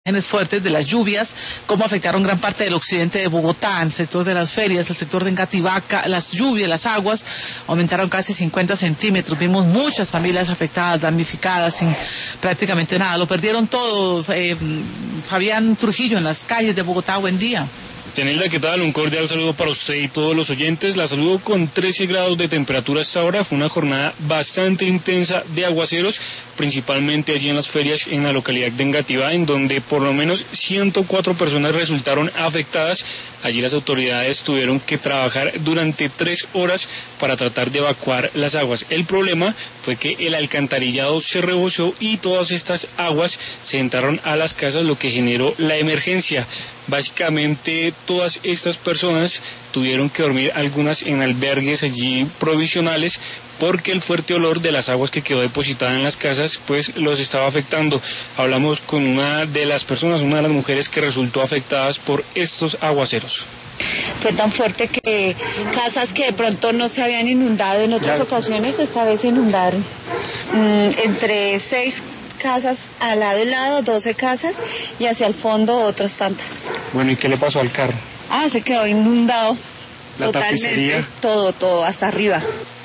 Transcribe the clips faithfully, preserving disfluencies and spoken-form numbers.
Imágenes fuertes de las lluvias, cómo afectaron gran parte del occidente de Bogotá, el sector de las ferias, el sector de Engativá. Las lluvias, las aguas aumentaron casi cincuenta centímetros, vimos muchas familias afectadas, damnificadas, sin prácticamente nada, lo perdieron todo. eh, Fabián Trujillo, en las calles de Bogotá, buen día. Yanilda, ¿qué tal? Un cordial saludo para usted y todos los oyentes. La saludo con trece grados de temperatura hasta ahora. Fue una jornada bastante intensa de aguaceros, principalmente allí en las ferias en la localidad de Engativá, en donde por lo menos ciento cuatro personas resultaron afectadas. Allí las autoridades tuvieron que trabajar durante tres horas para tratar de evacuar las aguas. El problema fue que el alcantarillado se rebosó y todas estas aguas se entraron a las casas, lo que generó la emergencia. Básicamente todas estas personas tuvieron que dormir, algunas en albergues allí provisionales, porque el fuerte olor de las aguas que quedó depositada en las casas pues los estaba afectando. Hablamos con una de las personas, una de las mujeres que resultó afectadas por estos aguaceros. Fue tan fuerte que casas que de pronto no se habían inundado en otras ya. ocasiones, esta vez se inundaron. Mm, entre seis casas al lado y lado, doce casas, y hacia el fondo otras tantas. Bueno, ¿y qué le pasó al carro? Ah, se quedó inundado. La totalmente, tapicería. todo, todo, hasta arriba.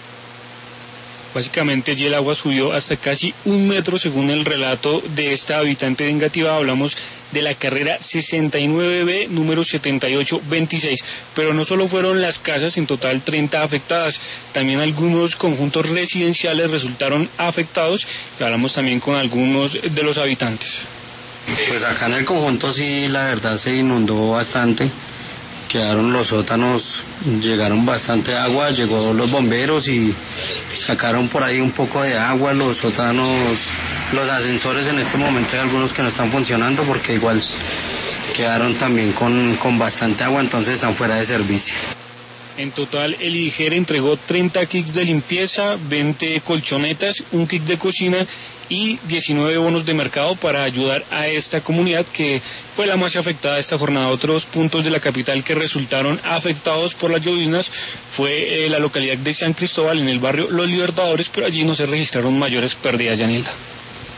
Básicamente allí el agua subió hasta casi un metro según el relato de esta habitante de Engativá. Hablamos de la carrera sesenta y nueve B, número setenta y ocho veintiséis. Pero no solo fueron las casas, en total treinta afectadas, también algunos conjuntos residenciales resultaron afectados, y hablamos también con algunos de los habitantes. Pues acá en el conjunto sí, la verdad se inundó bastante. Quedaron los sótanos, llegaron bastante agua, llegó los bomberos y sacaron por ahí un poco de agua. Los sótanos, los ascensores en este momento hay algunos que no están funcionando porque igual quedaron también con, con bastante agua, entonces están fuera de servicio. En total, el I D G E R entregó treinta kits de limpieza, veinte colchonetas, un kit de cocina y diecinueve bonos de mercado para ayudar a esta comunidad que fue la más afectada esta jornada. Otros puntos de la capital que resultaron afectados por las lloviznas fue eh, la localidad de San Cristóbal, en el barrio Los Libertadores, pero allí no se registraron mayores pérdidas, Yanilda.